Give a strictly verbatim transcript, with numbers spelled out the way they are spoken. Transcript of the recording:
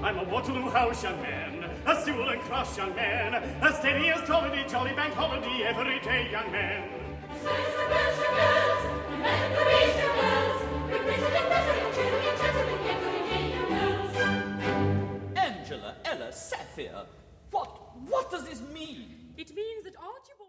I'm a Waterloo House young man, a Sewell and Cross young man, a steady as Tollity, jolly bank holiday, every day young man. Science the bells, your bells, and the raise your bells, representing president, children, gentlemen, every day your bells. Angela, Ella, Sapphire, what, what does this mean? It means that Archibald